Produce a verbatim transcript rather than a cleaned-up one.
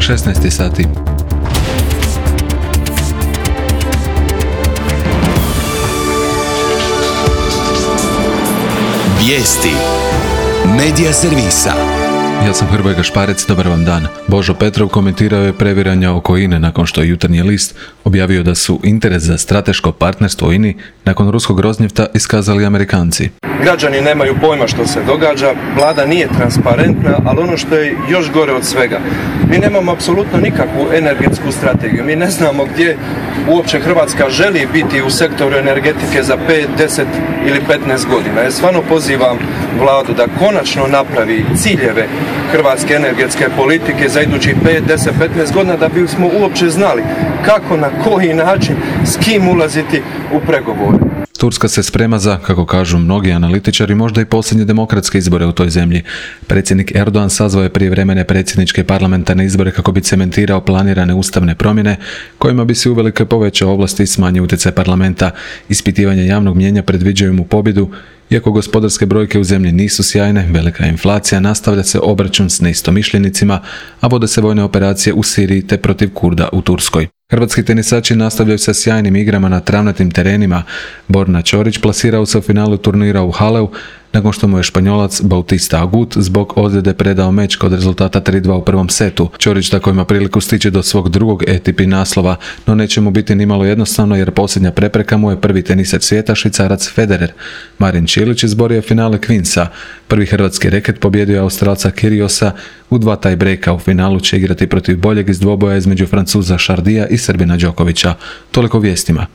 šesnaest sati. Vijesti Medija servisa. Ja sam Hrvoje Gašparec, dobar vam dan. Božo Petrov komentirao je previranja oko I N E nakon što je Jutarnji list objavio da su interes za strateško partnerstvo u I N I nakon ruskog roznjefta iskazali Amerikanci. Građani nemaju pojma što se događa, vlada nije transparentna, ali ono što je još gore od svega, mi nemamo apsolutno nikakvu energetsku strategiju. Mi ne znamo gdje uopće Hrvatska želi biti u sektoru energetike za pet, deset ili petnaest godina. Ja stvarno pozivam vladu da konačno napravi ciljeve hrvatske energetske politike za idućih pet, deset, petnaest godina da bismo uopće znali kako, na koji način, s kim ulaziti u pregovore. Turska se sprema za, kako kažu mnogi analitičari, možda i posljednje demokratske izbore u toj zemlji. Predsjednik Erdogan sazvao je prijevremene predsjedničke i parlamentarne izbore kako bi cementirao planirane ustavne promjene kojima bi se uvelike povećao ovlasti i smanjio utjecaj parlamenta. Ispitivanje javnog mnijenja predviđaju mu pobjedu. Iako gospodarske brojke u zemlji nisu sjajne, velika inflacija, nastavlja se obračun s neistomišljenicima, a vode se vojne operacije u Siriji te protiv Kurda u Turskoj. Hrvatski tenisači nastavljaju sa sjajnim igrama na travnatim terenima. Borna Ćorić plasirao se u finalu turnira u Haleu, nakon što mu je Španjolac Bautista Agut zbog ozljede predao meč kod rezultata tri dva u prvom setu. Ćorić tako ima priliku stići do svog drugog A T P naslova, no neće mu biti nimalo jednostavno jer posljednja prepreka mu je prvi tenisač svijeta, Švicarac Federer. Marin Čilić izborio je finale Queensa. Prvi hrvatski reket pobjedio je Australca Kyrgiosa u dva taj brejka. U finalu će igrati protiv boljeg iz dvoboja između Francuza Chardija i Srbina Đokovića. Toliko vijestima.